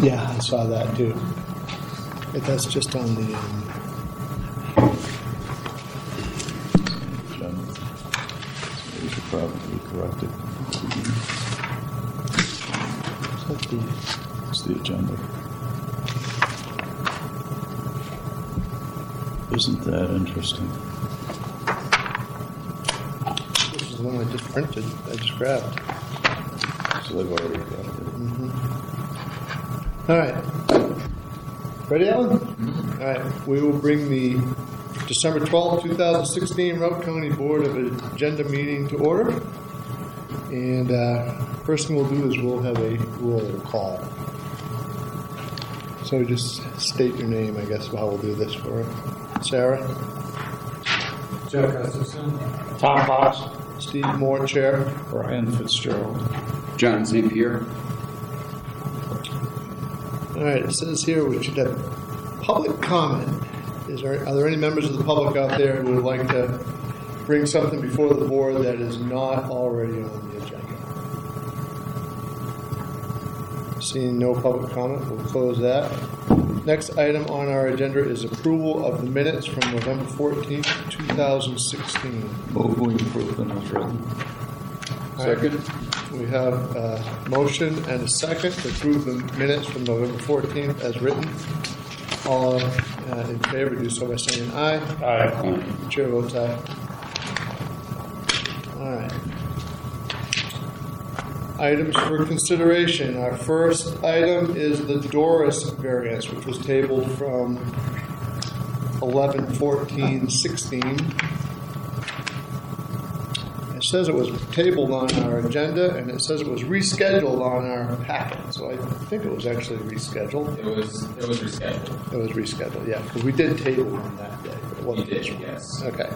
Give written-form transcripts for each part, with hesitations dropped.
Yeah, I saw that too. But that's just on the. We should probably correct it. It's the agenda. Isn't that interesting? This is the one I just printed. I just grabbed. So they've already got it. All right. Ready, Alan? All right. We will bring the December 12th, 2016 Route County Board of Agenda meeting to order. And first thing we'll do is we'll have a roll call. So just state your name, I guess, how we'll do this for it. Sarah? Joe Gustafson. Tom Fox. Steve Moore, Chair. Brian Fitzgerald. John St. Pierre. All right, it says here we should have public comment. Are there any members of the public out there who would like to bring something before the board that is not already on the agenda? Seeing no public comment, we'll close that. Next item on our agenda is approval of the minutes from November 14th, 2016. Move we approve them as written. Second. We have a motion and a second to approve the minutes from November 14th as written. All in favor, do so by saying aye. Aye. Chair votes aye. All right. Items for consideration. Our first item is the Doris variance, which was tabled from 11/14/16. It says it was tabled on our agenda, and it says it was rescheduled on our packet. So I think it was actually rescheduled. It was rescheduled. It was rescheduled, yeah, because we did table on that day, but it wasn't You did, this one. yes. Okay.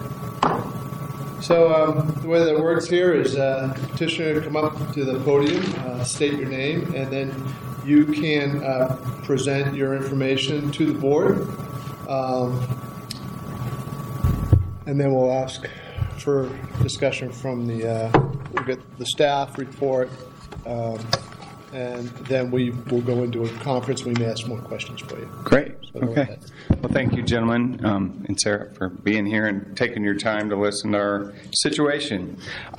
So the way that works here is petitioner come up to the podium, state your name, and then you can present your information to the board. And then we'll ask for discussion from we'll get the staff report, and then we will go into a conference. We may ask more questions for you. Great. So go Okay. ahead. Well, thank you, gentlemen, and Sarah, for being here and taking your time to listen to our situation.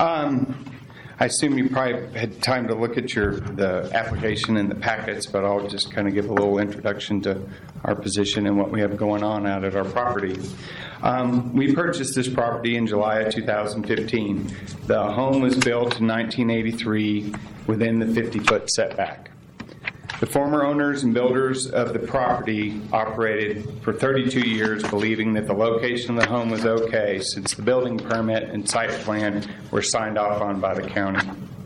I assume you probably had time to look at the application and the packets, but I'll just kind of give a little introduction to our position and what we have going on out at our property. We purchased this property in July of 2015. The home was built in 1983 within the 50-foot setback. The former owners and builders of the property operated for 32 years believing that the location of the home was okay since the building permit and site plan were signed off on by the county.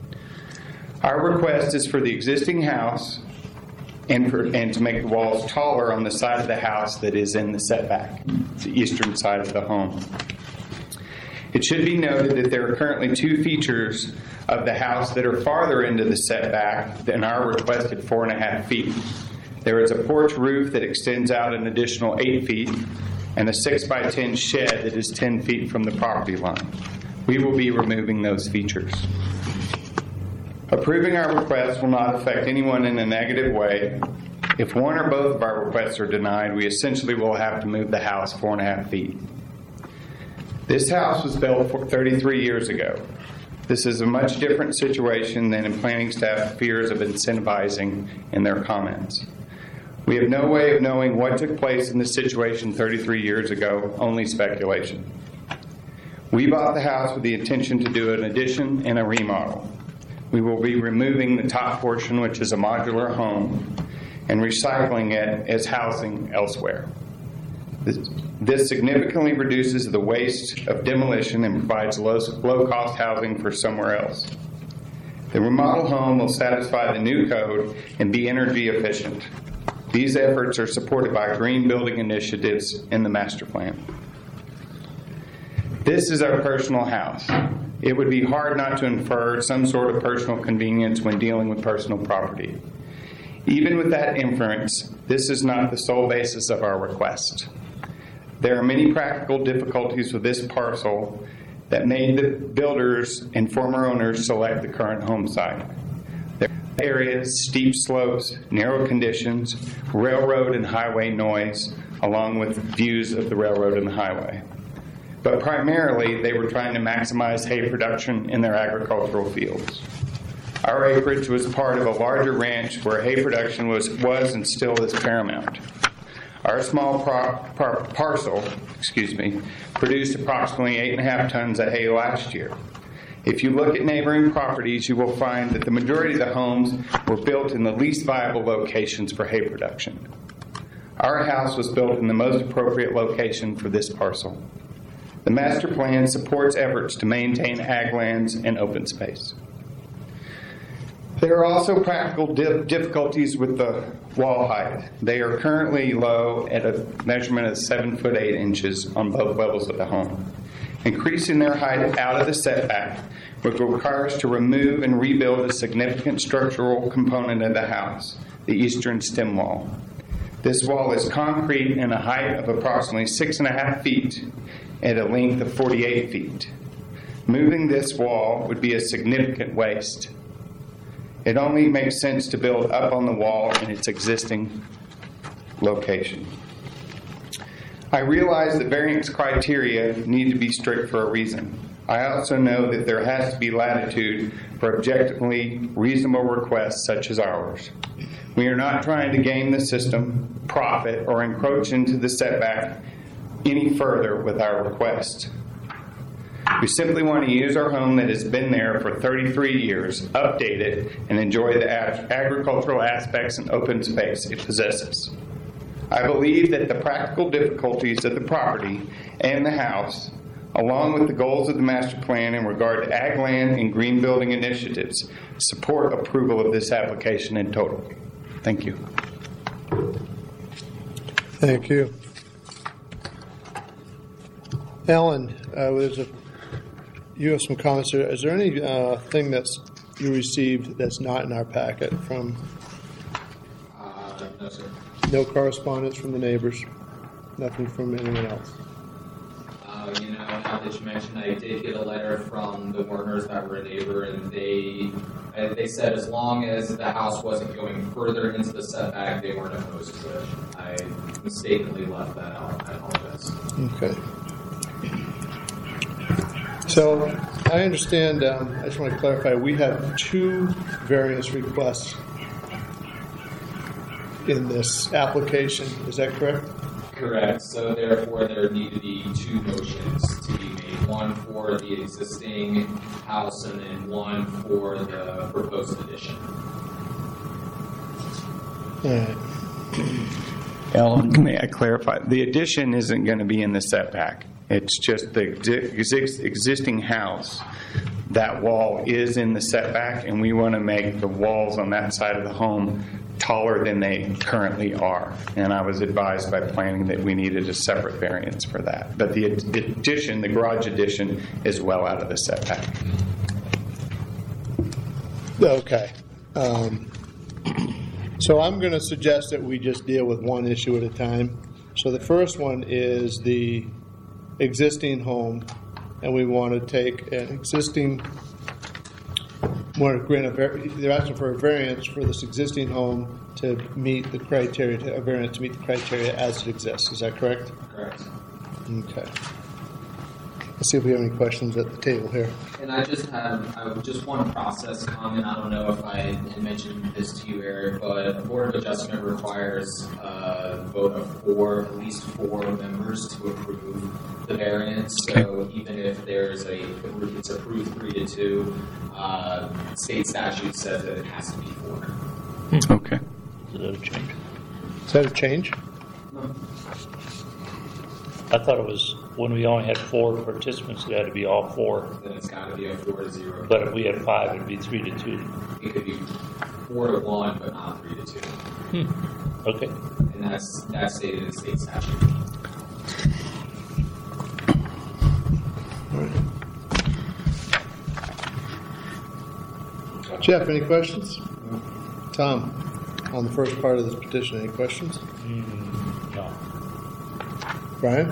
Our request is for the existing house and to make the walls taller on the side of the house that is in the setback, the eastern side of the home. It should be noted that there are currently two features of the house that are farther into the setback than our requested 4.5 feet. There is a porch roof that extends out an additional 8 feet and a 6x10 shed that is 10 feet from the property line. We will be removing those features. Approving our request will not affect anyone in a negative way. If one or both of our requests are denied, we essentially will have to move the house 4.5 feet. This house was built 33 years ago. This is a much different situation than in planning staff fears of incentivizing in their comments. We have no way of knowing what took place in this situation 33 years ago, only speculation. We bought the house with the intention to do an addition and a remodel. We will be removing the top portion, which is a modular home, and recycling it as housing elsewhere. This significantly reduces the waste of demolition and provides low-cost housing for somewhere else. The remodeled home will satisfy the new code and be energy efficient. These efforts are supported by green building initiatives in the master plan. This is our personal house. It would be hard not to infer some sort of personal convenience when dealing with personal property. Even with that inference, this is not the sole basis of our request. There are many practical difficulties with this parcel that made the builders and former owners select the current home site. There are areas, steep slopes, narrow conditions, railroad and highway noise, along with views of the railroad and the highway. But primarily, they were trying to maximize hay production in their agricultural fields. Our acreage was part of a larger ranch where hay production was and still is paramount. Our small parcel, produced approximately 8.5 tons of hay last year. If you look at neighboring properties, you will find that the majority of the homes were built in the least viable locations for hay production. Our house was built in the most appropriate location for this parcel. The master plan supports efforts to maintain ag lands and open space. There are also practical difficulties with the wall height. They are currently low at a measurement of 7 foot 8 inches on both levels of the home. Increasing their height out of the setback would require us to remove and rebuild a significant structural component of the house, the eastern stem wall. This wall is concrete and a height of approximately 6.5 feet at a length of 48 feet. Moving this wall would be a significant waste. It only makes sense to build up on the wall in its existing location. I realize that variance criteria need to be strict for a reason. I also know that there has to be latitude for objectively reasonable requests such as ours. We are not trying to game the system, profit, or encroach into the setback any further with our request. We simply want to use our home that has been there for 33 years, update it, and enjoy the agricultural aspects and open space it possesses. I believe that the practical difficulties of the property and the house, along with the goals of the master plan in regard to ag land and green building initiatives, support approval of this application in total. Thank you. Thank you. Alan, you have some comments here. Is there anything that's you received that's not in our packet from? No, sir. No correspondence from the neighbors? Nothing from anyone else? Now that you mentioned, I did get a letter from the Warners that were a neighbor, and they said as long as the house wasn't going further into the setback, they weren't opposed to it. I mistakenly left that out. I apologize. Okay. So I understand, I just want to clarify, we have 2 variance requests in this application. Is that correct? Correct. So therefore, there need to be 2 motions to be made. One for the existing house and then one for the proposed addition. All right. Alan, may I clarify? The addition isn't going to be in the setback. It's just the existing house. That wall is in the setback, and we want to make the walls on that side of the home taller than they currently are. And I was advised by planning that we needed a separate variance for that. But the addition, the garage addition, is well out of the setback. Okay. So I'm going to suggest that we just deal with one issue at a time. So the first one is the existing home, and we want to take an existing, they're asking for a variance for this existing home to meet the criteria, a variance to meet the criteria as it exists. Is that correct? Correct. Okay. Let's see if we have any questions at the table here. And I have just one process comment. I don't know if I had mentioned this to you, Eric, but a Board of Adjustment requires a vote of at least four members to approve the variance. So even if it's approved 3-2, state statute says that it has to be 4. Okay. Is that a change? Is that a change? No. I thought it was when we only had 4 participants, it had to be all 4. Then it's got to be a 4-0. But if we had 5, it'd be 3-2. It could be 4-1, but not 3-2. Okay. And that's stated in the state statute. Jeff, any questions? Tom, on the first part of this petition, any questions? No. Brian?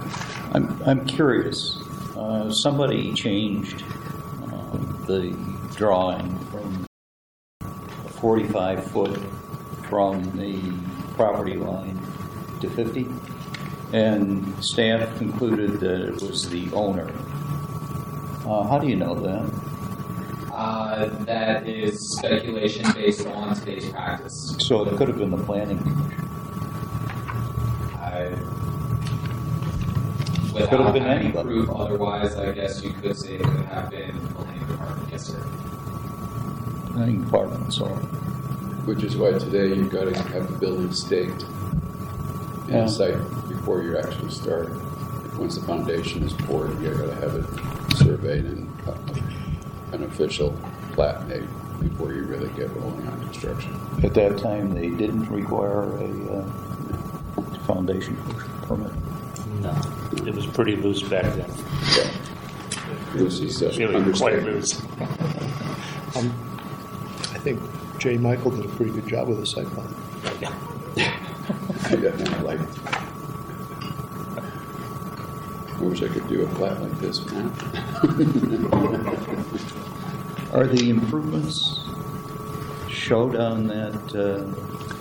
I'm curious. Somebody changed the drawing from 45 foot from the property line to 50, and staff concluded that it was the owner. How do you know that? That is speculation based on today's practice. So it could have been the planning commission. Without Could have been having anybody. proof otherwise, I guess you could say it could have been the planning department. Yes, sir. Planning department, so. Which is why today you've got to have the building staked in Yeah. a site before you actually start. Once the foundation is poured, you've got to have it surveyed and an official plat made before you really get rolling on construction. At that time, they didn't require a foundation permit. No, it was pretty loose back then. Lucy's Really quite loose. I think J. Michael did a pretty good job with the site plan. I definitely like. I wish I could do a plat like this, man. Are the improvements showed on that?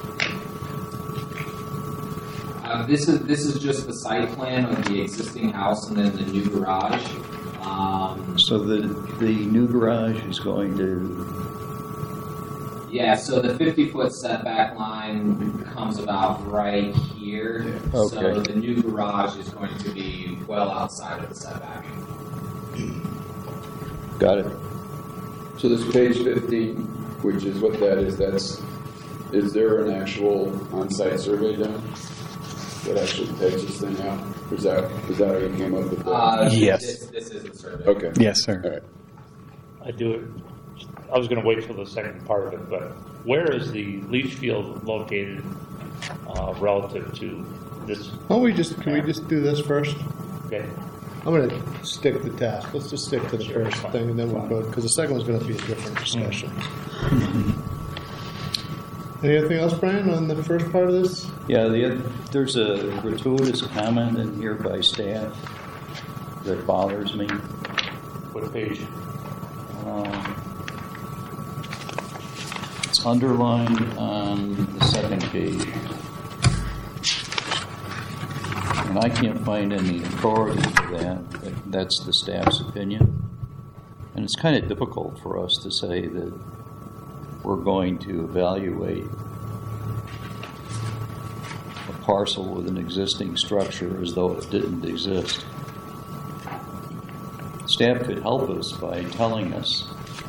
This is just the site plan of the existing house and then the new garage. So the new garage is going to. Yeah, so the 50-foot setback line comes about right here. Okay. So the new garage is going to be well outside of the setback. Got it. So this page 15, which is what that is there an actual on-site survey done that actually takes this thing out? Is that how you came up with that? Yes. This is the survey. Okay. Yes, All sir. right. I do it. I was going to wait for the second part of it, but where is the leach field located relative to this? Can we just do this first? Okay. I'm going to stick to task. Let's just stick to the Sure, first fine. thing, and then we'll go, because the second one's going to be a different discussion. Anything else, Brian, on the first part of this? Yeah, there's a gratuitous comment in here by staff that bothers me. What page? It's underlined on the second page. And I can't find any authority for that. That's the staff's opinion. And it's kind of difficult for us to say that we're going to evaluate a parcel with an existing structure as though it didn't exist. Staff could help us by telling us.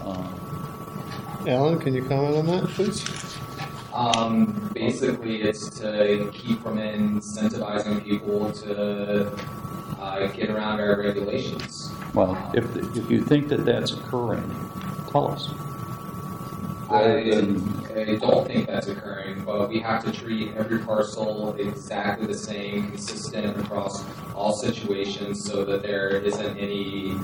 Alan, can you comment on that, please? Basically, it's to keep from incentivizing people to get around our regulations. Well, if you think that that's occurring, tell us. I don't think that's occurring, but we have to treat every parcel exactly the same, consistent across all situations, so that there isn't any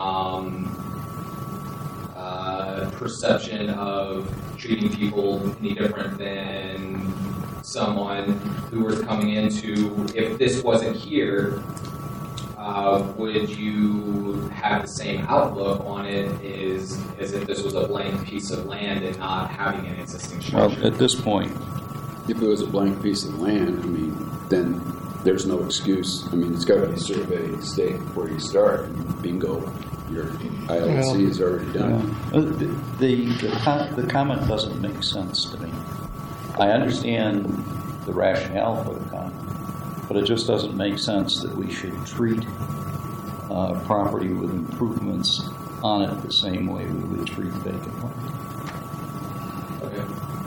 perception of treating people any different than someone who was coming into, if this wasn't here, would you have the same outlook on it as if this was a blank piece of land and not having an existing Well, structure? at this point, If it was a blank piece of land, I mean, then there's no excuse. I mean, it's got to be surveyed state before you start. And bingo, your ILC is already done. the comment doesn't make sense to me. I understand the rationale for the comment, but it just doesn't make sense that we should treat property with improvements on it the same way we would treat vacant land. Okay.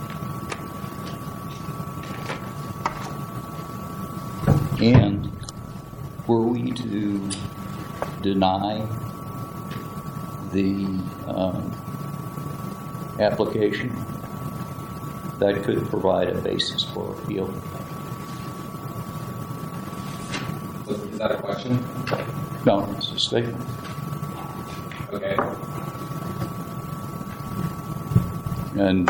And were we to deny the application, that could provide a basis for appeal. Is that a question? No, it's a statement. Okay. And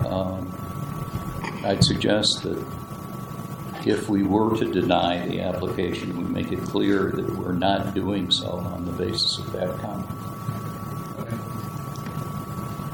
I'd suggest that if we were to deny the application, we make it clear that we're not doing so on the basis of that comment. Okay.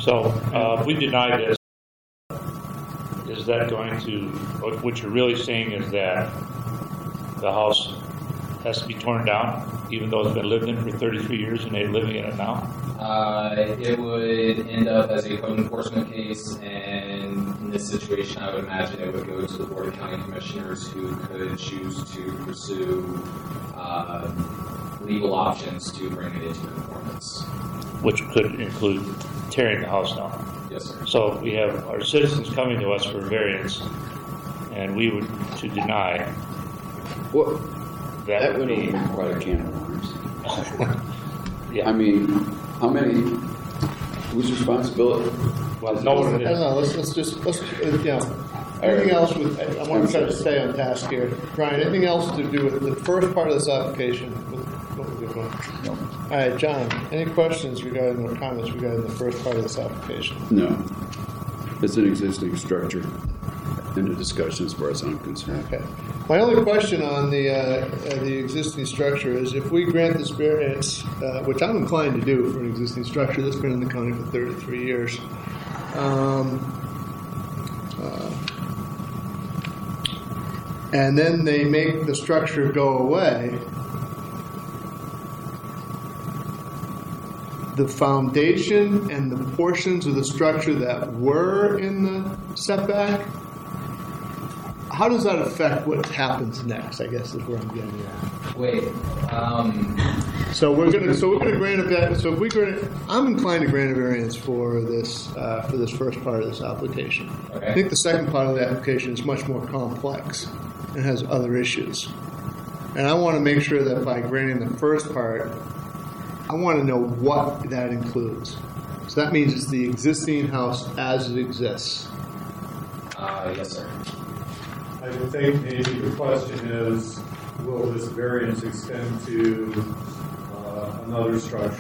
So, if we deny this, is that going to, what you're really saying is that the house has to be torn down, even though it's been lived in for 33 years and they're living in it now? It would end up as a code enforcement case, and in this situation, I would imagine it would go to the Board of County Commissioners, who could choose to pursue legal options to bring it into conformance. Which could include tearing the house down. Yes, sir. So we have our citizens coming to us for variance, and we would to deny. Well, That that would would be, open quite a can of worms. yeah. I mean, how many, whose responsibility? Well, no one I don't know, let's anything else with, I want to try to stay on task here. Brian, anything else to do with the first part of this application? What we're doing? No. All right, John, any questions regarding or comments regarding the first part of this application? No. It's an existing structure. End of discussion as far as I'm concerned. Okay. My only question on the existing structure is if we grant this variance, which I'm inclined to do for an existing structure that's been in the county for 33 years, and then they make the structure go away, the foundation and the portions of the structure that were in the setback, how does that affect what happens next? I guess is where I'm getting at. Wait, So we're gonna grant a variance. So if we grant, I'm inclined to grant a variance for this first part of this application. Okay. I think the second part of the application is much more complex and has other issues. And I want to make sure that by granting the first part, I want to know what that includes. So that means it's the existing house as it exists. yes, sir. I think maybe the question is, will this variance extend to another structure?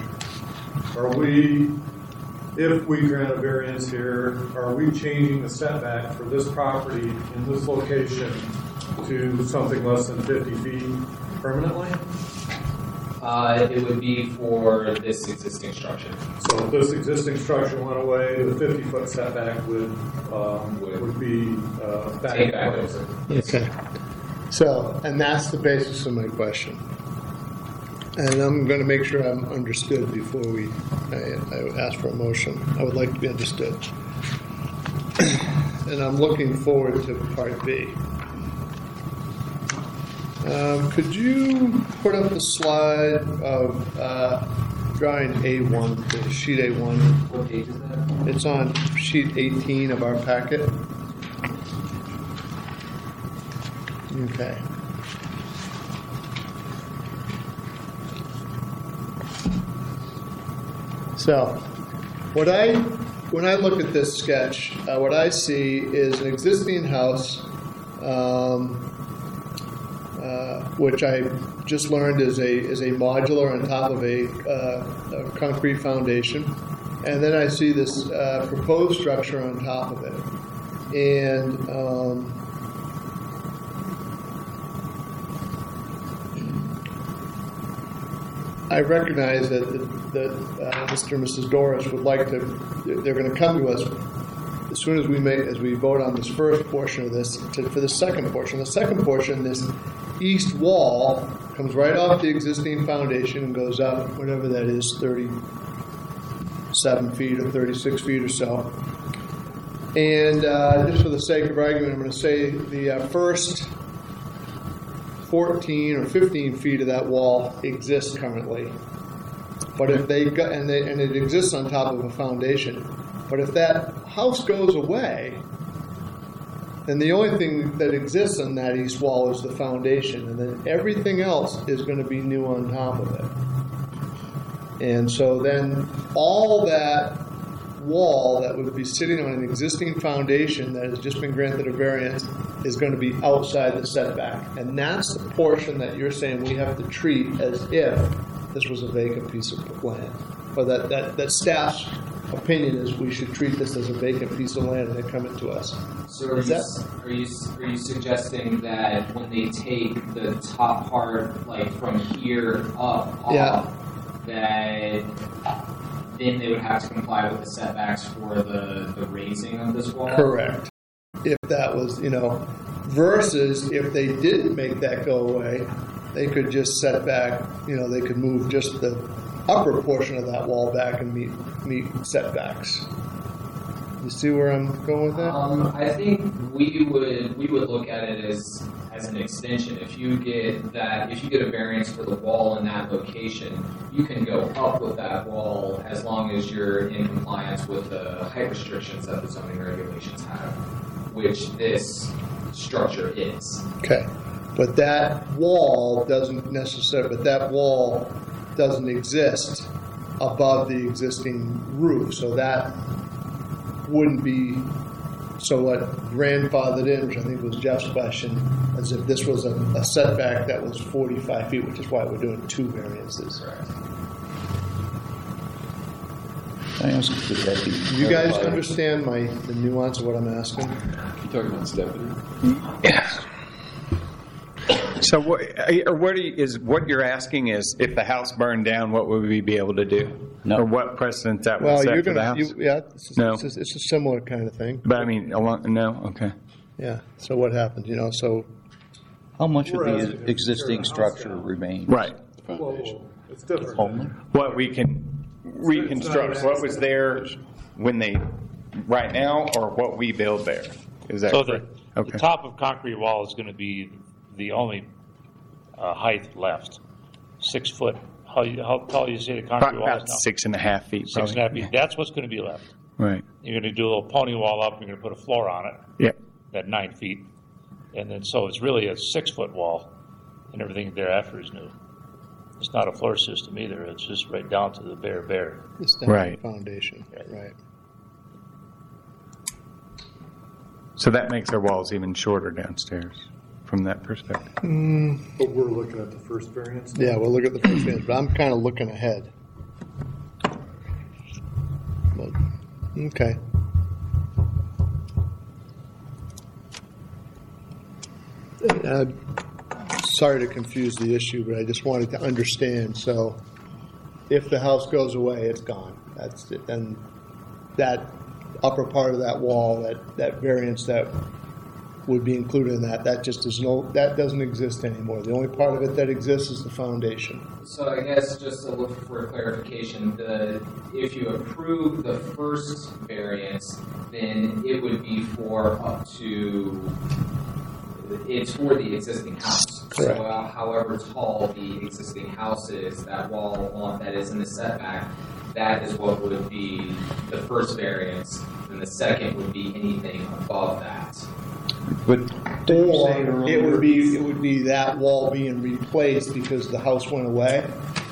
If we grant a variance here, are we changing the setback for this property in this location to something less than 50 feet permanently? It would be for this existing structure. So if this existing structure went away, the 50-foot setback would be back Take in back place. over. Okay. So, and that's the basis of my question. And I'm going to make sure I'm understood before I ask for a motion. I would like to be understood. And I'm looking forward to part B. Could you put up the slide of drawing A1, please, sheet A1? What page is that? It's on sheet 18 of our packet. Okay. So, when I look at this sketch, what I see is an existing house, which I just learned is a modular on top of a concrete foundation, and then I see this proposed structure on top of it, and I recognize that Mr. and Mrs. Doris would like to. They're going to come to us as soon as we vote on this first portion of this for the second portion. The second portion, this east wall comes right off the existing foundation and goes up whatever that is, 37 feet or 36 feet or so. And just for the sake of argument, I'm going to say the first 14 or 15 feet of that wall exists currently. But if they got, and it exists on top of a foundation. But if that house goes away, then the only thing that exists on that east wall is the foundation, and then everything else is going to be new on top of it. And so then all that wall that would be sitting on an existing foundation that has just been granted a variance is going to be outside the setback. And that's the portion that you're saying we have to treat as if this was a vacant piece of land. Or that staff's opinion is we should treat this as a vacant piece of land and they come into us. So are you suggesting that when they take the top part, like from here up, off, Yeah. that then they would have to comply with the setbacks for the raising of this wall? Correct. If that was, versus if they didn't make that go away, they could just set back, they could move just the upper portion of that wall back and meet setbacks. You see where I'm going with that? I think we would look at it as an extension. If you get a variance for the wall in that location, you can go up with that wall as long as you're in compliance with the height restrictions that the zoning regulations have, which this structure is. Okay. But that wall doesn't exist above the existing roof, so that wouldn't be what grandfathered in, which I think was Jeff's question, as if this was a setback that was 45 feet, which is why we're doing 2 variances. Correct. Can I ask, could that be You guys clarified? understand the nuance of what I'm asking? You talking about Stephanie? Yeah. So what you're asking is, if the house burned down, what would we be able to do? No. Or what precedent that would Well, set you're for the going house? to, No. it's a similar kind of thing. But I mean, no, okay. Yeah. So what happens, so How much of We're asking the them to existing tear the house structure down. remains? Right. Whoa, it's different. Only? What we can reconstruct, what was there when they, right now, or what we build there? Is that So correct? the Okay. top of concrete wall is going to be the only height left. 6 foot. How tall you say the concrete wall is About now? 6.5 feet. 6.5 probably. feet. That's what's going to be left. Right. You're going to do a little pony wall up. You're going to put a floor on it. Yeah. At 9 feet, and then so it's really a 6-foot wall, and everything thereafter is new. It's not a floor system either. It's just right down to the bare. it's down Right. the foundation. Right. So that makes our walls even shorter downstairs from that perspective. But we're looking at the first variance. Yeah, we'll look at the first variance, but I'm kind of looking ahead. But, okay. Sorry to confuse the issue, but I just wanted to understand. So, if the house goes away, it's gone. That's it. And that upper part of that wall, that variance that would be included in that just is that doesn't exist anymore. The only part of it that exists is the foundation. So I guess just to look for clarification, if you approve the first variance, then it would be for it's for the existing house. Correct. So however tall the existing house is, that wall that is in the setback, that is what would be the first variance, and the second would be anything above that. But did you say Or earlier? it would be that wall being replaced because the house went away.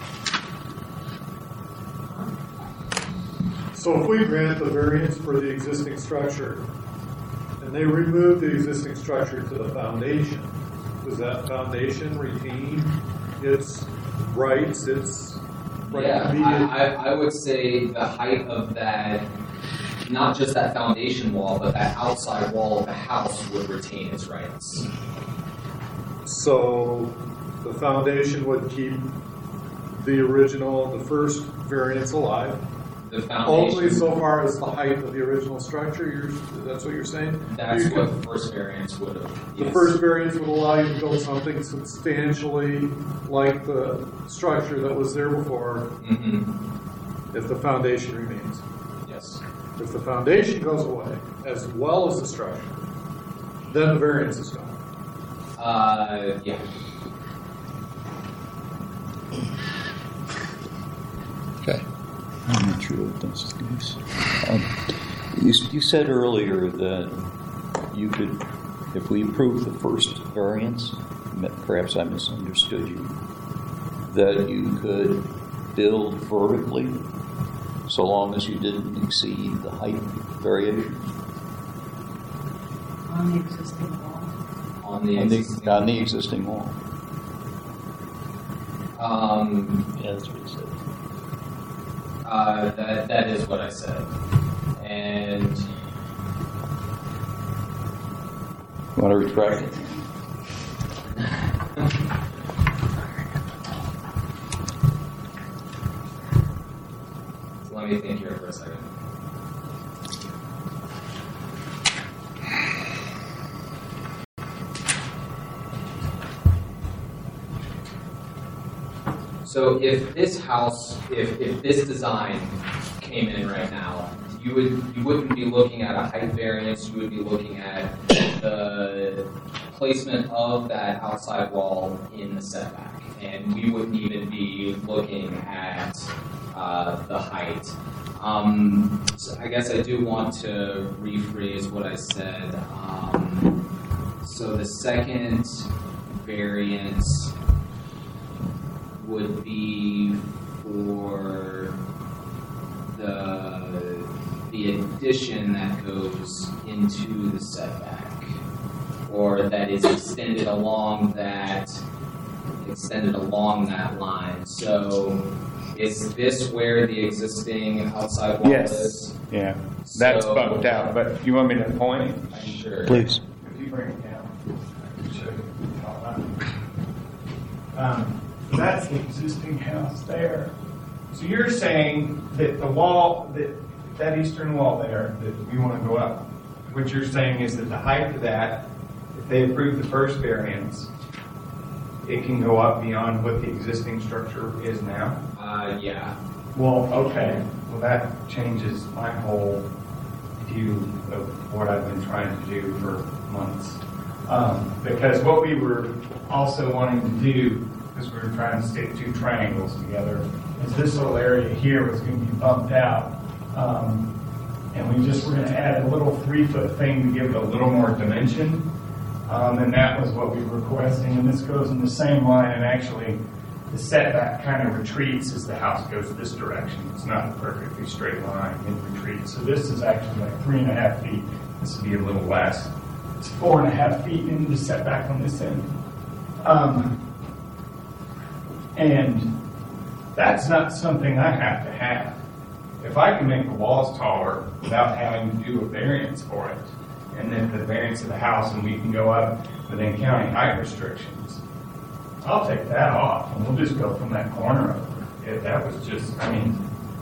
So if we grant the variance for the existing structure, and they remove the existing structure to the foundation, does that foundation retain its rights, its right Yeah, to be? I would say the height of that, not just that foundation wall, but that outside wall of the house would retain its rights. So the foundation would keep the first variance alive, The only foundation, so far as the height of the original structure. That's what you're saying? that's You what could- the first variance would have. The first variance would allow you to build something substantially like the structure that was there before Mm-hmm. if the foundation remains. Yes. If the foundation goes away, as well as the structure, then the variance is gone. Yeah. Okay. I'm not sure what that's the case. You said earlier that you could, if we approve the first variance, perhaps I misunderstood you, that you could build vertically so long as you didn't exceed the height variation On the existing wall. On the existing. on the existing wall. Yeah, that's what he said. That is what I said. And Want to retract it? let me So if this house, if this design came in right now, you wouldn't be looking at a height variance, you would be looking at the placement of that outside wall in the setback. And we wouldn't even be looking at the height. So I guess I do want to rephrase what I said. So the second variance would be for the addition that goes into the setback, or that is extended along that line. So is this where the existing outside wall is? Yeah, that's So- bumped out, but you want me to point? Sure. Please. If you bring it down, I can show you all that. That's the existing house there. So you're saying that the wall, that eastern wall there, that you want to go up, what you're saying is that the height of that, if they approve the first variance, it can go up beyond what the existing structure is now? Yeah. Well, okay. Well, that changes my whole view of what I've been trying to do for months. Because what we were also wanting to do, because we were trying to stick two triangles together, is this little area here was going to be bumped out. And we just were going to add a little 3-foot thing to give it a little more dimension. And that was what we were requesting. And this goes in the same line, and actually the setback kind of retreats as the house goes this direction. It's not a perfectly straight line, it retreats. So this is actually like 3.5 feet. This would be a little less. It's 4.5 feet into the setback on this end. And that's not something I have to have. If I can make the walls taller without having to do a variance for it, and then the variance of the house, and we can go up within county height restrictions, I'll take that off, and we'll just go from that corner over. If that was just, I mean,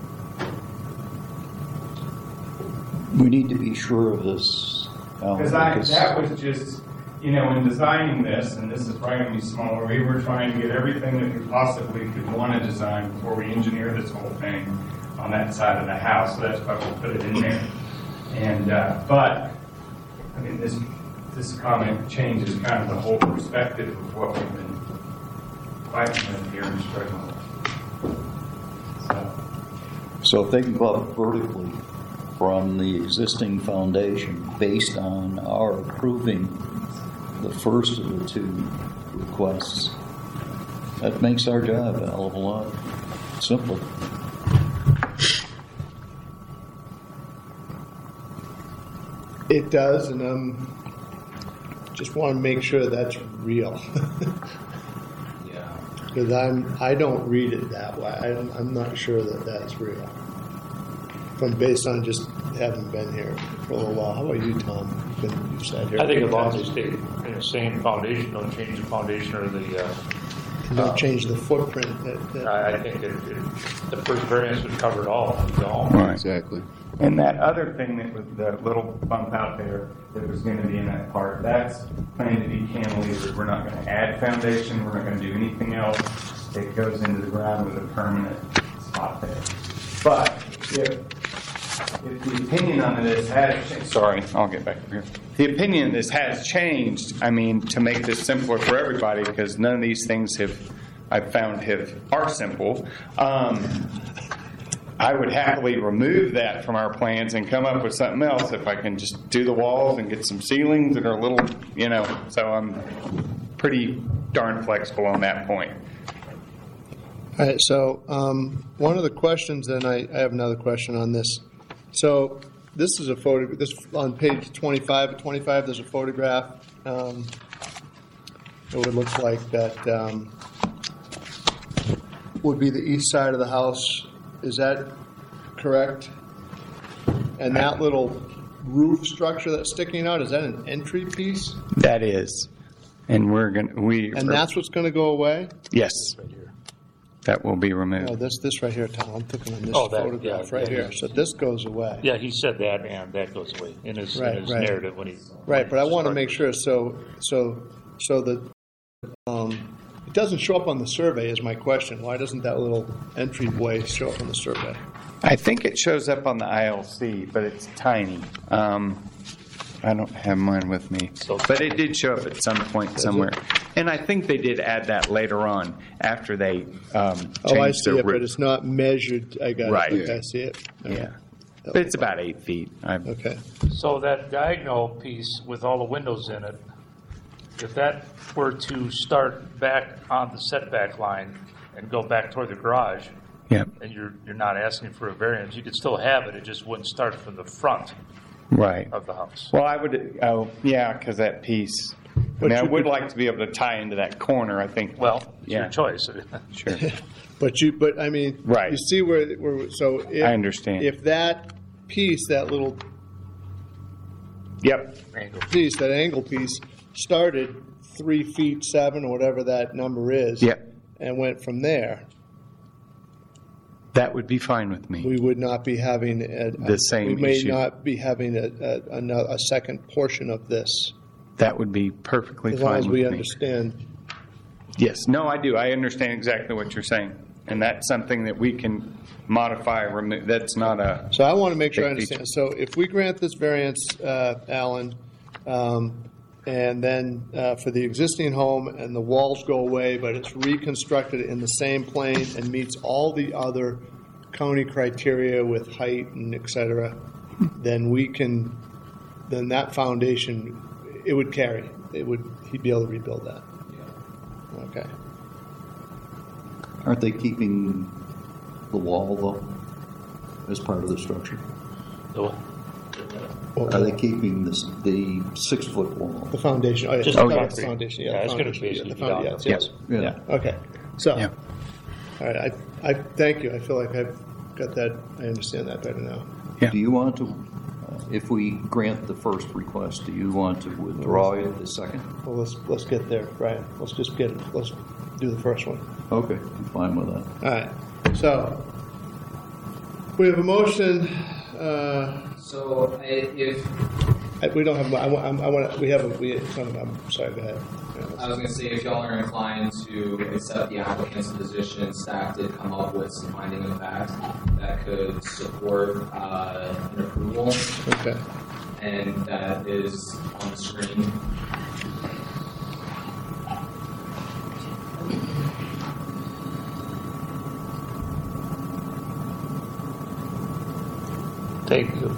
We need to be sure of this, Alan, because that was just, you know, in designing this, and this is probably going to be smaller, we were trying to get everything that we possibly could want to design before we engineer this whole thing on that side of the house. So that's why we put it in there. And but I mean, this comment changes kind of the whole perspective of what we've been fighting with here in struggling with. So if they can go up vertically from the existing foundation based on our approving the first of the two requests, that makes our job a hell of a lot simpler. It does, and just want to make sure that's real. Yeah. Because I don't read it that way. I'm not sure that that's real. Based on just having been here for a little while. How about you, Tom? You've sat here. I think as long as they stay in the same foundation, don't change the foundation or the. Don't change the footprint. I think the first variance would cover it all. Right. Exactly. And that other thing that was the little bump out there that was going to be in that part, that's planned to be cantilevered. We're not going to add foundation. We're not going to do anything else. It goes into the ground with a permanent spot there. But if the opinion on this has changed. Sorry, I'll get back over here. The opinion of this has changed, I mean, to make this simpler for everybody, because none of these things I've found are simple. I would happily remove that from our plans and come up with something else if I can just do the walls and get some ceilings that are a little, so I'm pretty darn flexible on that point. All right, so one of the questions, then I have another question on this. So this is a photo. This on page 25. At 25, there's a photograph. What it looks like that would be the east side of the house. Is that correct? And that little roof structure that's sticking out, is that an entry piece? That is, and And that's what's going to go away? yes, that will be removed. No, this right here, Tom. I'm looking at this Oh, that- photograph yeah, right yeah, here. yeah. So this goes away. Yeah, he said that, and that goes away in his Right. narrative when he. Right, but I want to make sure. So that it doesn't show up on the survey is my question. Why doesn't that little entryway show up on the survey? I think it shows up on the ILC, but it's tiny. I don't have mine with me, but it did show up at some point somewhere. And I think they did add that later on after they changed I see their it, but route. it's not measured. I got Right. it. Okay, I see it. Yeah, but it's about 8 feet. Okay. So that diagonal piece with all the windows in it, if that were to start back on the setback line and go back toward the garage, Yeah, and you're not asking for a variance, you could still have it, it just wouldn't start from the front right. of the house. Well, I would, because that piece, I would like to be able to tie into that corner, I think. Well, it's yeah, your choice. sure. But I mean, Right. you see where so if, I understand. If that piece, that little Yep, Angle. piece, that angle piece, started 3 feet 7 or whatever that number is, Yep. and went from there, that would be fine with me. we would not be having The same We may issue. not be having a second portion of this, That would be perfectly as long fine as with we me. understand. Yes, no, I do. I understand exactly what you're saying. And that's something that we can modify, remove. That's not a, So I want to make sure I Big feature. understand. So if we grant this variance, Alan, and then for the existing home and the walls go away, but it's reconstructed in the same plane and meets all the other county criteria with height and et cetera, then then that foundation, it would carry. He'd be able to rebuild that. Okay. Aren't they keeping the wall, though, as part of the structure? So, Are they keeping the 6-foot wall? The foundation. Oh, yeah. Just the concrete. foundation. Yeah, the it's gonna foundation, basically the be found- down. yes, yes. Yeah. Okay. So, Yeah. all right. I thank you. I feel like I've got that. I understand that better now. Yeah. Do you want to, if we grant the first request, do you want to withdraw it the second? Well, let's get there, Brian. Let's do the first one. Okay, I'm fine with that. All right. So we have a motion. So if We don't have. I want. We have. I'm sorry. Go ahead. I was going to say, if y'all are inclined to accept the applicant's position, staff did come up with some finding of fact that could support an approval, Okay. and that is on the screen. thank you.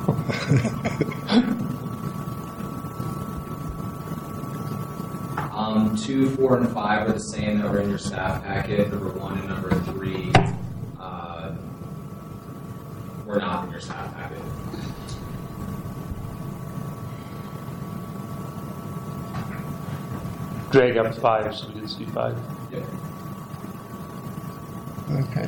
2, 4, and 5 are the same that were in your staff packet. Number 1 and number 3 were not in your staff packet. Drag up 5 so we can see 5. Yep. Okay.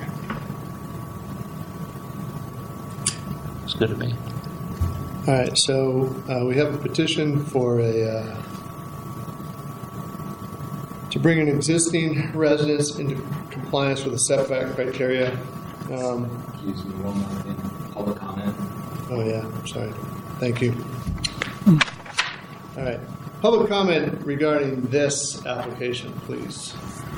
It's good to me. All right. So we have a petition for to bring an existing residence into compliance with the setback criteria. Excuse me, one more thing. Public comment. Oh, yeah, sorry. Thank you. All right. Public comment regarding this application, please.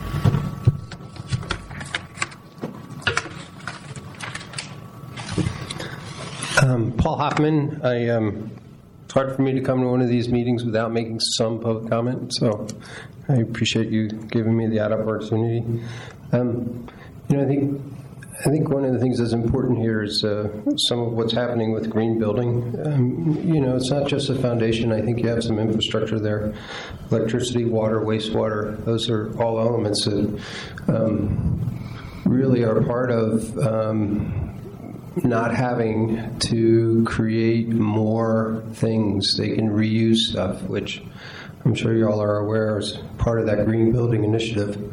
Paul Hoffman. It's hard for me to come to one of these meetings without making some public comment, so I appreciate you giving me the opportunity. I think one of the things that's important here is some of what's happening with green building. It's not just a foundation. I think you have some infrastructure there. Electricity, water, wastewater, those are all elements that really are part of not having to create more things. They can reuse stuff, which I'm sure you all are aware is part of that green building initiative.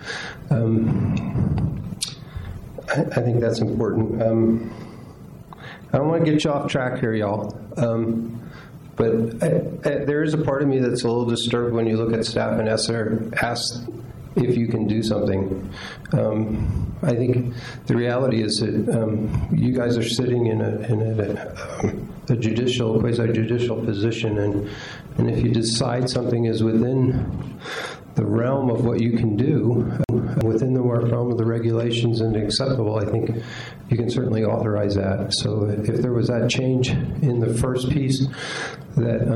I think that's important. I don't want to get you off track here, y'all. But there is a part of me that's a little disturbed when you look at staff and ask if you can do something. I think the reality is that you guys are sitting in a quasi-judicial position, and if you decide something is within the realm of what you can do, within the realm of the regulations and acceptable, I think you can certainly authorize that. So if there was that change in the first piece that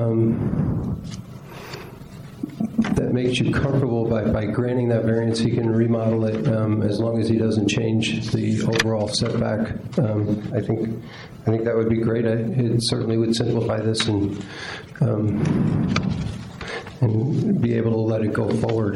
that makes you comfortable by granting that variance, he can remodel it as long as he doesn't change the overall setback. I think that would be great. It certainly would simplify this and be able to let it go forward.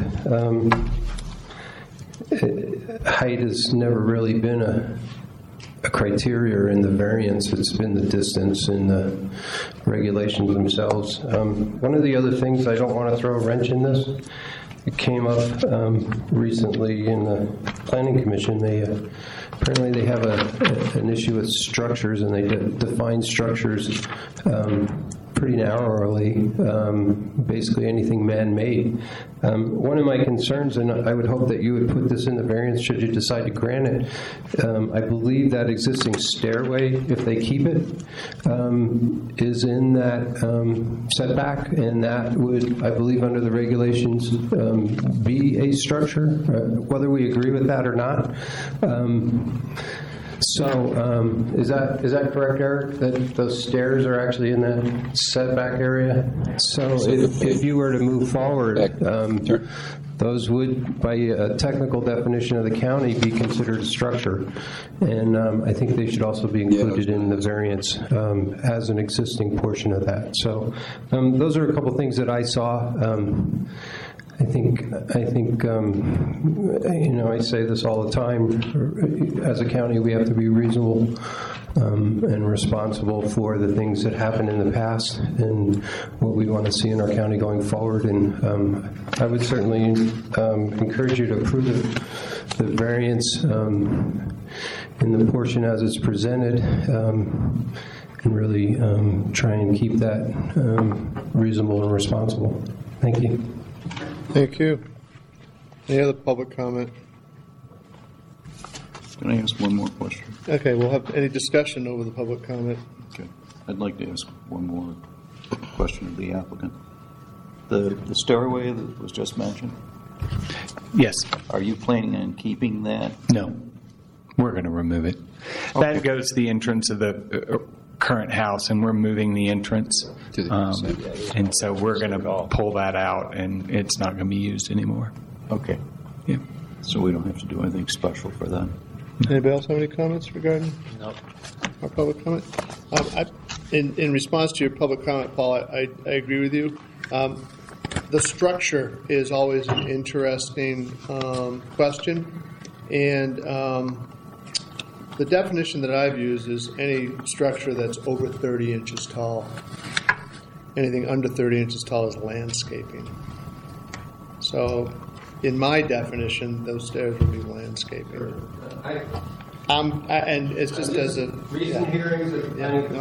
Height has never really been a criteria in the variance. It's been the distance and the regulations themselves. One of the other things, I don't want to throw a wrench in this, it came up recently in the Planning Commission. Apparently they have an issue with structures, and they define structures pretty narrowly, basically anything man-made. One of my concerns, and I would hope that you would put this in the variance should you decide to grant it, I believe that existing stairway, if they keep it, is in that setback, and that would, I believe, under the regulations, be a structure, whether we agree with that or not. Is that correct, Eric, that those stairs are actually in that setback area? So if you were to move forward, those would, by a technical definition of the county, be considered a structure. And I think they should also be included in the variance as an existing portion of that. So those are a couple things that I saw. I think, I say this all the time. As a county, we have to be reasonable and responsible for the things that happened in the past and what we want to see in our county going forward. And I would certainly encourage you to approve the variance in the portion as it's presented, and really try and keep that reasonable and responsible. Thank you. Thank you. Any other public comment? Can I ask one more question? Okay, we'll have any discussion over the public comment. Okay. I'd like to ask one more question of the applicant. The stairway that was just mentioned, Yes. are you planning on keeping that? No. We're going to remove it. That goes to the entrance of the current house, and we're moving the entrance. To the and so we're going to pull that out, and it's not going to be used anymore. Okay. Yeah. So we don't have to do anything special for that? Anybody else have any comments regarding our public comment? In response to your public comment, Paul, I agree with you. The structure is always an interesting question, and the definition that I've used is any structure that's over 30 inches tall. Anything under 30 inches tall is landscaping. So, in my definition, those stairs would be landscaping. And it's just as a recent hearings of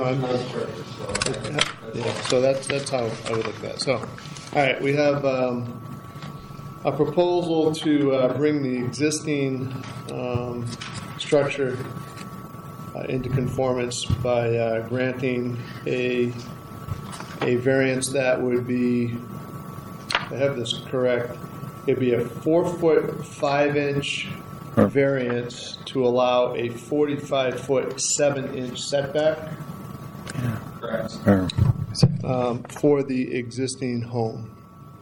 so that's how I would look at that. So, all right, we have a proposal to bring the existing structure into conformance by granting a variance that would be, if I have this correct, it'd be a 4-foot 5-inch variance to allow a 45-foot 7-inch setback. Correct. For the existing home.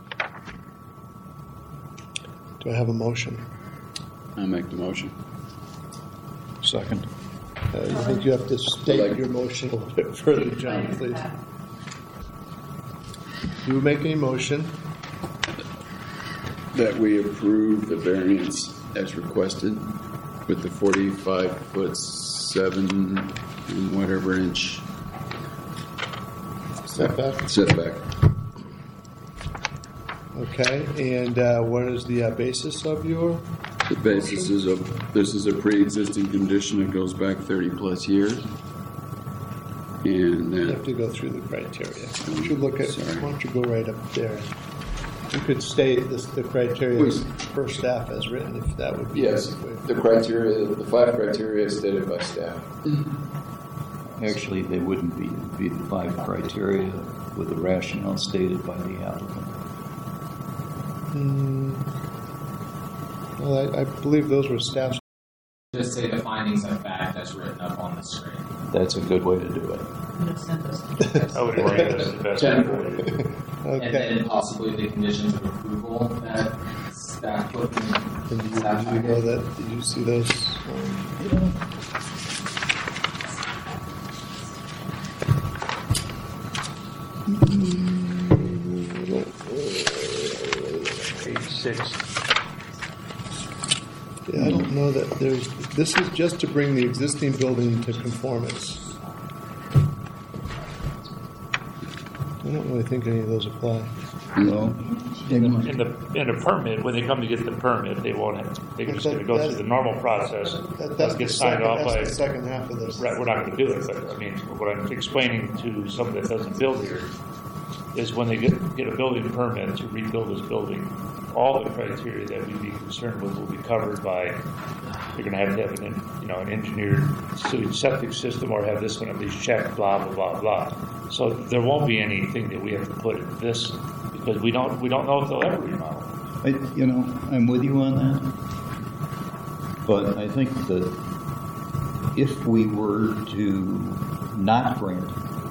Do I have a motion? I'll make the motion. Second. I think you have to state your motion a little bit further, John, please. You would make a motion. That we approve the variance as requested with the 45-foot 7 and whatever inch setback. Okay, and what is the basis of your? The basis is this is a pre-existing condition that goes back 30 plus years. And You have to go through the criteria. Why don't you look at? Why don't you go right up there? You could state the criteria for staff as written, if that would be. yes, the criteria, the 5 criteria stated by staff. Actually, they wouldn't be. It would be the 5 criteria with the rationale stated by the applicant. Well, I believe those were staff's. Just say the findings of fact as written up on the screen. That's a good way to do it. I would agree that's the best. And Okay. then possibly the conditions of approval that staff put in And you staff know packet. that, did you see those? Page 6. Yeah, I don't know that there's, this is just to bring the existing building to conformance. I don't really think any of those apply. No. In the permit, when they come to get the permit, they won't have, they're just gonna go through the normal process. That's Get the signed second, off by, that's the second half of this. right, we're not gonna do it, but I mean, what I'm explaining to someone that doesn't build here is when they get a building permit to rebuild this building, all the criteria that we'd be concerned with will be covered by, you're gonna have an engineered sewage septic system or have this one at least checked, blah, blah, blah, blah. So there won't be anything that we have to put in this, because we don't know if they'll ever remodel. I'm with you on that. But I think that if we were to not grant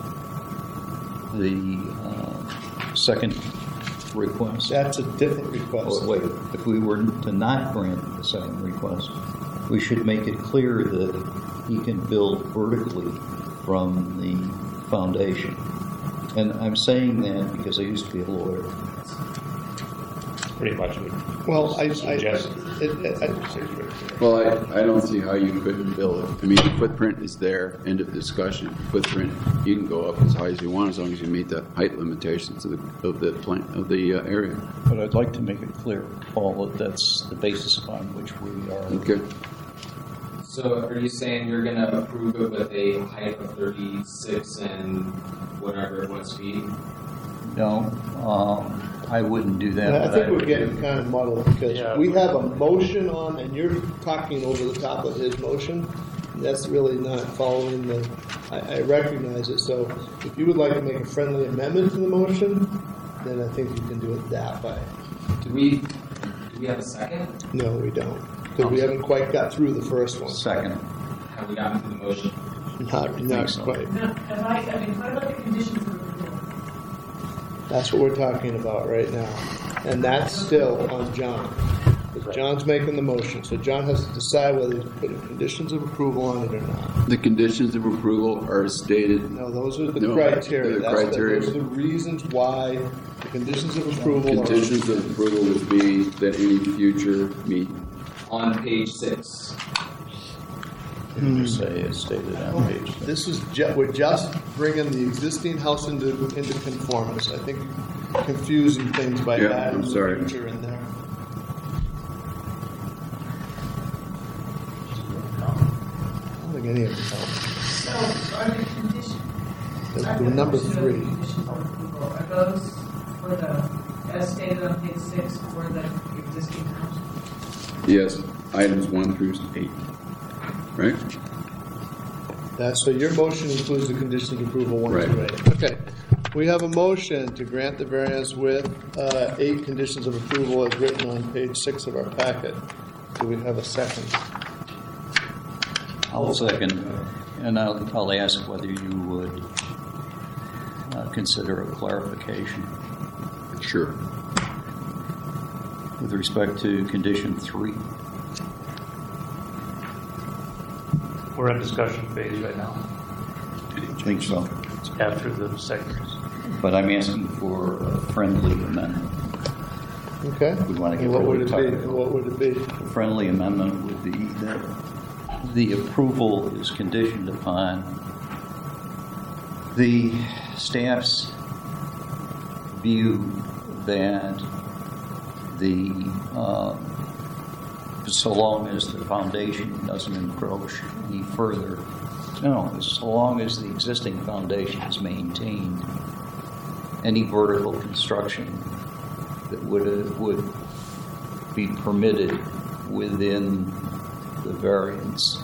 the second request, That's a different request. or wait, if we were to not grant the second request, we should make it clear that he can build vertically from the foundation. And I'm saying that because I used to be a lawyer. Pretty much what Well, I suggested. Well, I don't see how you couldn't build it. I mean, the footprint is there, end of discussion. Footprint, you can go up as high as you want as long as you meet the height limitations of the area. But I'd like to make it clear, Paul, that that's the basis upon which we are. Okay. So are you saying you're going to approve it with a height of 36 and whatever it was feet? No, I wouldn't do that. I but think we're getting kind of muddled because Yeah. we have a motion on, and you're talking over the top of his motion. And that's really not following the, I recognize it. So if you would like to make a friendly amendment to the motion, then I think you can do it that way. Do we have a second? No, we don't. Because we haven't quite got through the first one. Second. Have we gotten to the motion? Not so. quite. No, what about the conditions of approval? That's what we're talking about right now. And that's still on John. Because John's making the motion. So John has to decide whether he's putting conditions of approval on it or not. The conditions of approval are stated. No, those are the No, criteria. the criteria. Those are the reasons why the conditions of approval are. Conditions of approval would be that any future meet. On page 6. Say it's stated on page. This is, we're just bringing the existing house into conformance. I think you're confusing things by Yeah, adding I'm the sorry. future in there. I don't think any of it helps. So are the conditions? The number 3. Conditions of approval, are those for the, as stated on page 6, for the existing house? Yes, items 1 through 8. Right? So your motion includes the conditions of approval 1 through 8. Okay. We have a motion to grant the variance with 8 conditions of approval as written on page 6 of our packet. Do we have a second? I'll second, and I'll ask whether you would consider a clarification Sure. with respect to condition 3. We're in discussion phase right now, I think so. after the seconds. But I'm asking for a friendly amendment. Okay. We want to get And what rid would of it be? technical. What would it be? A friendly amendment would be that the approval is conditioned upon the staff's view that so long as the foundation doesn't encroach any further, so long as the existing foundation is maintained, any vertical construction that would be permitted within the variance.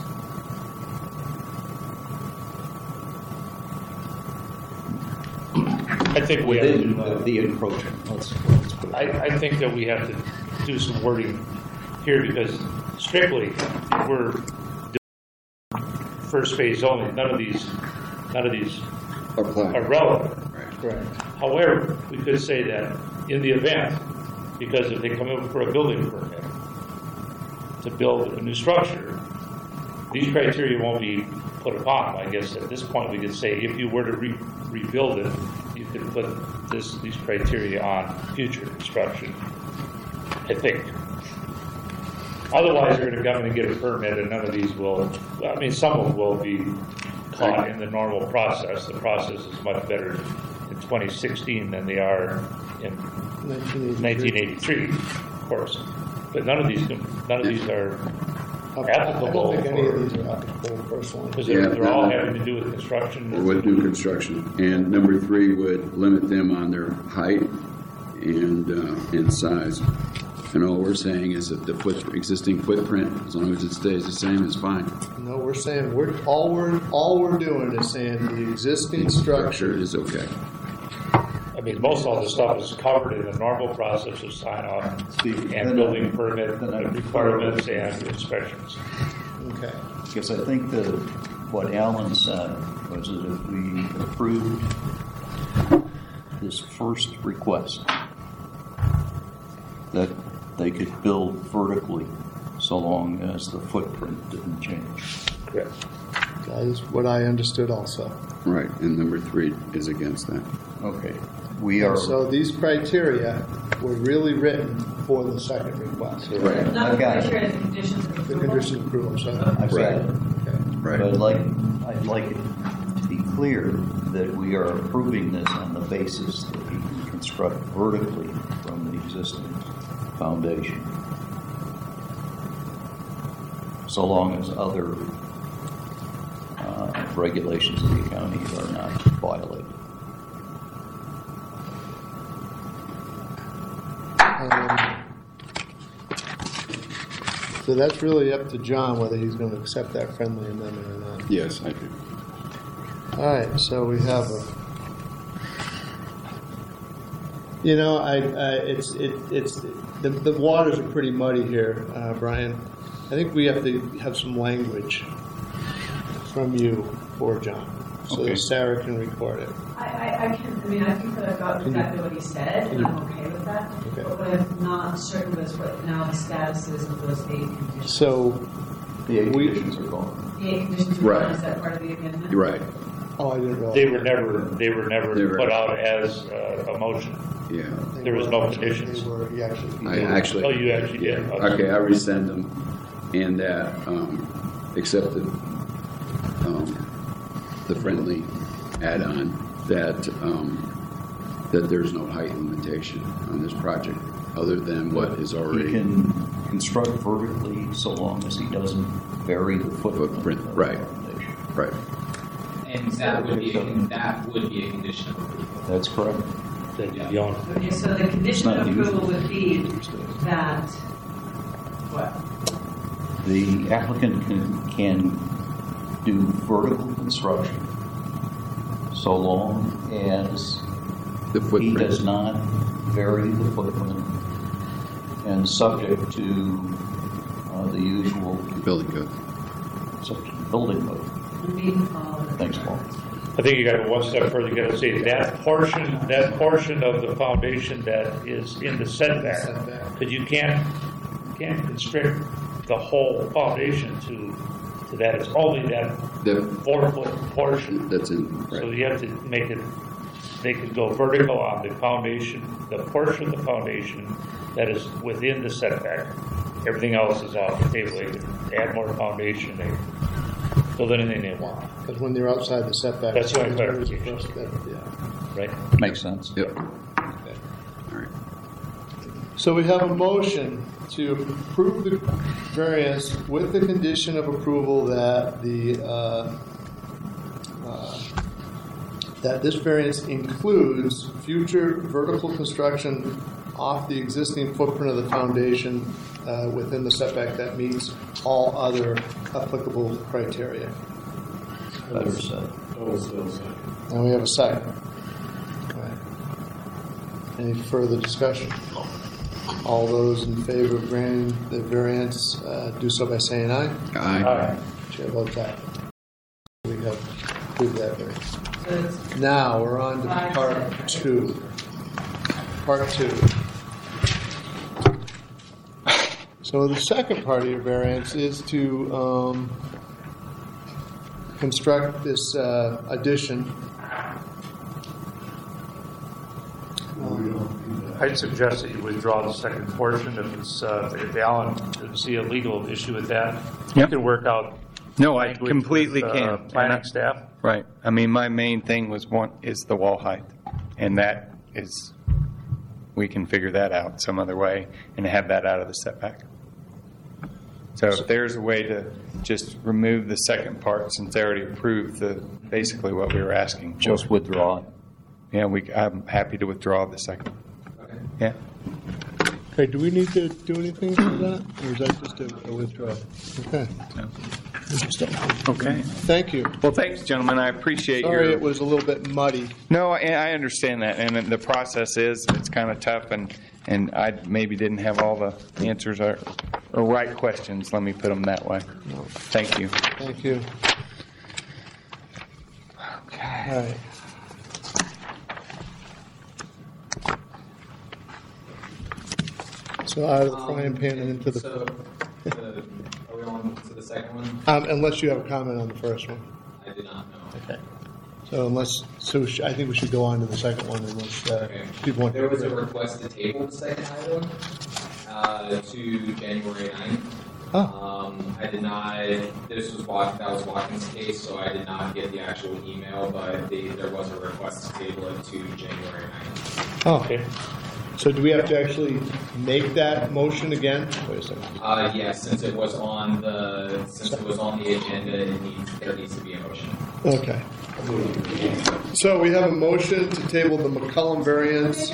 I think we have Within to, the encroachment, let's put I think that we have to do some wording here because strictly, if we're doing first phase only, none of these are relevant. Correct. However, we could say that in the event, because if they come in for a building permit to build a new structure, these criteria won't be put upon. I guess at this point we could say if you were to rebuild it, you could put these criteria on future construction, I think. Otherwise, you're going to come in and get a permit, and none of these will, I mean, some of them will be caught in the normal process. The process is much better in 2016 than they are in 1983, of course. But none of these are applicable. I don't think any of these are applicable personally. Because they're all having to do with construction. Would do construction. And number 3 would limit them on their height and size. And all we're saying is that the existing footprint, as long as it stays the same, is fine. No, we're saying all we're doing is saying the existing structure Is okay. I mean, most all the stuff is covered in the normal process of sign-off and building permit requirements and inspections. Okay. Because I think that what Alan said was that if we approved this first request, that they could build vertically so long as the footprint didn't change. Correct. That is what I understood also. Right. And number 3 is against that. Okay. We are. So these criteria were really written for the second request. Right. Not I the got it. criteria, the conditions of The approval. condition of approval, so. I've got it. Okay. Right. But I'd like it to be clear that we are approving this on the basis that we can construct vertically from the existing foundation, so long as other regulations of the county are not violated. So that's really up to John whether he's going to accept that friendly amendment or not. Yes, I do. All right, so we have a. You know, the waters are pretty muddy here, Brian. I think we have to have some language from you for John, so Okay. that Sarah can record it. I think that I've got exactly what he said, and I'm okay with that. Okay. But what I'm not certain is what now the status is of those 8 conditions. So, The 8 We- conditions are gone. The 8 conditions were Right. done, is that part of the amendment? Right. oh, I didn't realize. They were never They were- put out as a motion. Yeah. There was no conditions. They were, he actually. I actually. Oh, you actually did? Okay, I rescind them and that accepted the friendly add-on that there's no height limitation on this project other than what is He already can construct vertically so long as he doesn't vary the footprint Footprint, of right. the foundation. right. And that would be a condition of approval. That's correct. That you own. Okay, so the condition It's of not approval usual. would be that, what? The applicant can do vertical construction so long as The he footprint. does not vary the footprint and subject to the usual Building code. building code. Meet all the. Thanks, Paul. I think you got to go one step further. You got to say that portion of the foundation that is in the setback, because you can't constrict the whole foundation to that. It's only that The, 4-foot portion. that's in, So right. you have to make it. They could go vertical on the foundation, the portion of the foundation that is within the setback. Everything else is off the table. They can add more foundation. They build anything they want. Because when they're outside the setback. That's the only it's always clarification. the first step, yeah. Right? Makes sense. Yep. All right. So we have a motion to approve the variance with the condition of approval that that this variance includes future vertical construction off the existing footprint of the foundation within the setback that meets all other applicable criteria. Better said. And we have a second. All right. Any further discussion? All those in favor of granting the variance do so by saying aye. Aye. Chair votes aye. We have approved that variance. So it's Now we're on to part two. Part two. So the second part of your variance is to construct this addition. I'd suggest that you withdraw the second portion if Alan could see a legal issue with that. You Yep. can work out. No, I language completely with, can. Planning staff. Right. I mean, my main thing was is the wall height, and that is, we can figure that out some other way and have that out of the setback. So if there's a way to just remove the second part, since they already approved basically what we were asking for. Just withdraw it. Yeah, I'm happy to withdraw the second. Okay. Yeah. Okay, do we need to do anything for that, or is that just a withdrawal? Okay. Okay. Thank you. Well, thanks, gentlemen. I appreciate Sorry your. it was a little bit muddy. No, I understand that, and the process it's kind of tough, and I maybe didn't have all the answers or right questions. Let me put them that way. Thank you. Thank you. Okay. All right. So out of the frying pan and into the, So, are we on to the second one? unless you have a comment on the first one. I did not know. Okay. I think we should go on to the second one unless Okay. people want to. There was a request to table the second item to January 9th. I did not, that was Watkins' case, so I did not get the actual email, but there was a request to table it to January 9th. Oh, okay. So do we have to actually make that motion again? Wait a second. Yes, since it was on the agenda, there needs to be a motion. Okay. So we have a motion to table the McCullum variance.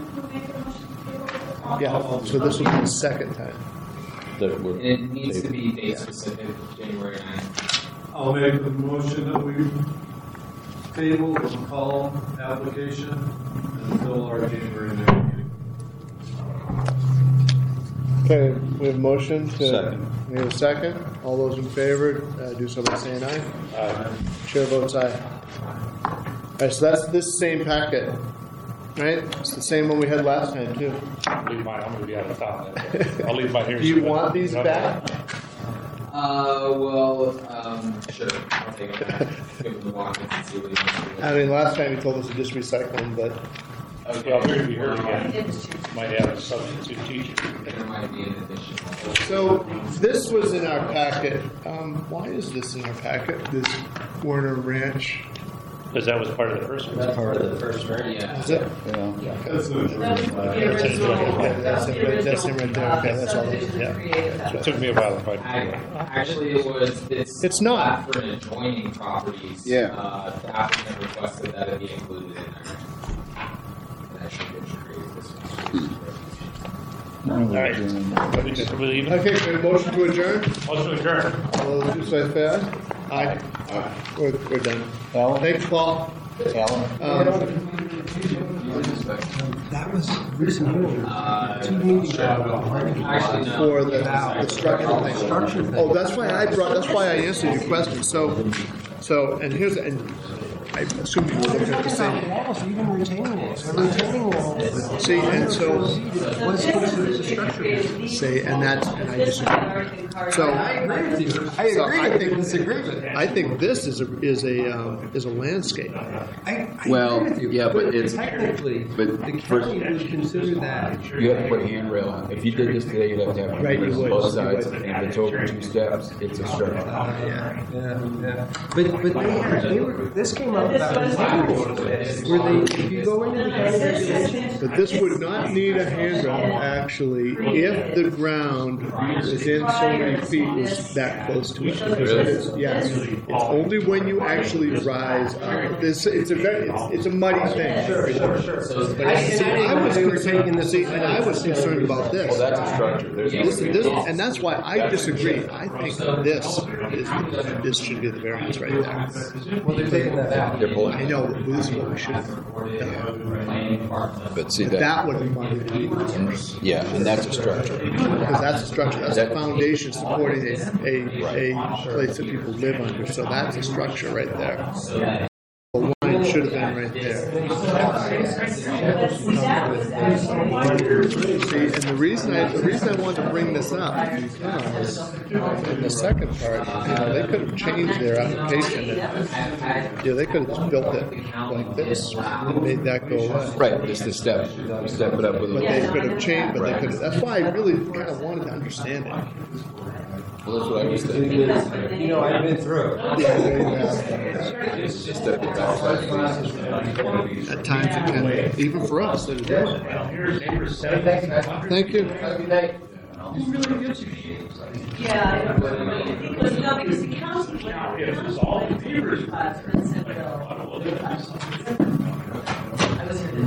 Yeah, so this will be the second time. And it needs to be date specific, January 9th. I'll make the motion that we table the McCall application until our January 9th meeting. Okay, we have a motion to. Second. We have a second. All those in favor, do so by saying aye. Chair votes aye. All right, so that's this same packet, right? It's the same one we had last time, too. Leave mine. I'm going to be out of town. Then. I'll leave mine here. Do you want these back? Sure. I'll take it back. Give them the Watkins and see what he wants to do. I mean, last time you told us to just recycle them, but Okay. Well, we're going to be here again. Might have a substitute teacher. There might be an additional. so this was in our packet. Why is this in our packet? This Warner Ranch. Because that was part of the first one. That's part of the first variant. Yeah. Is it? Yeah. That's the That's it right there. Okay, that's all. Yeah. It took me a while to find Actually, it's not. for an adjoining properties. Yeah. The applicant requested that it be included in there. And that should get created this one. All right. We'll leave it. Okay, we have a motion to adjourn. Also adjourn. All those who say fair? Aye. We're done. Alan? Thanks, Paul. Alan? That was recent. Actually, no. For the structural thing. Oh, that's why I answered your question. So, and here's, and I assume you were looking at the same. Walls, even retaining walls. Retaining walls. See, and so, What's considered a structure? say, and I disagree. So, I agree with you. I So agree I with think- you, disagree with you. I think this is a landscape. I Well, agree with you. yeah, but it's- technically, but the first- county would consider that. You have to put a handrail on. If you did this today, you'd have to have Right, you handrails on would. both You sides. would. And if it's over 2 steps, it's a structure. Yeah. But they were. This came up about a year ago, where they, if you go into the county regulations, But this would not need a handrail, actually, if the ground within so many feet was that close to it. Really? Yes. It's only when you actually rise up. It's a muddy thing. Sure. But see, I was concerned about this. Well, that's a structure. There's no This, and that's why I disagree. I think this this should be the variance right there. Well, they're taking that out. They're pulling. I know, but this is what we should have done. But see That would have wanted to be first. yeah, and that's a structure. Because that's a structure, that's a foundation supporting a place that people live under, so that's a structure right there. The line should have been right there. See, and the reason I wanted to bring this up, because in the second part, they could have changed their application. They could have just built it like this and made that go away. Right, just to step it up with a But little. they could have changed, but they could have, that's why I really kind of wanted to understand it. Well, that's what I was thinking. You know, I've been through it. Just step it back. At times it can, even for us that are doing it. Thank you. Yeah, because the county I was here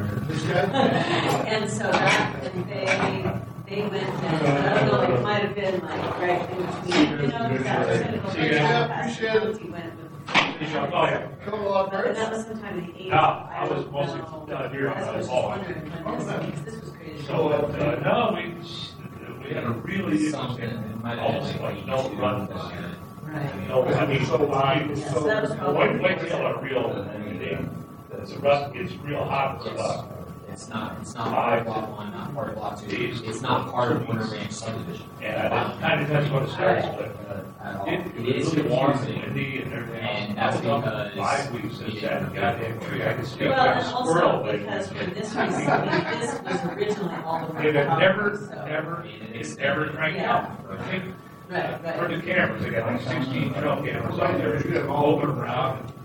and so that, they went and, I don't know, it might have been like right in between, because that was going to go right past the county went with. But that was sometime in the 80s. I was mostly here on I was the just wondering when this was created. So, no, we had a really interesting, almost like no run. Right. No, I mean, so wide, Yes, that was probably- white tail are real, it's rust, it's real hot stuff. It's not part of block one, not part of block two. It's not part of Winter Ranch subdivision. And it kind of depends what it starts, but At all. it It is really warm and confusing. windy and everything else. And that's I was up because 5 weeks since that goddamn tree, I could see a Well, and squirrel. also because when this was originally all the way They've up, never, so- it's never cranked out. I think Right, for the cameras, they got like 16 trail cameras out there, you have all over around.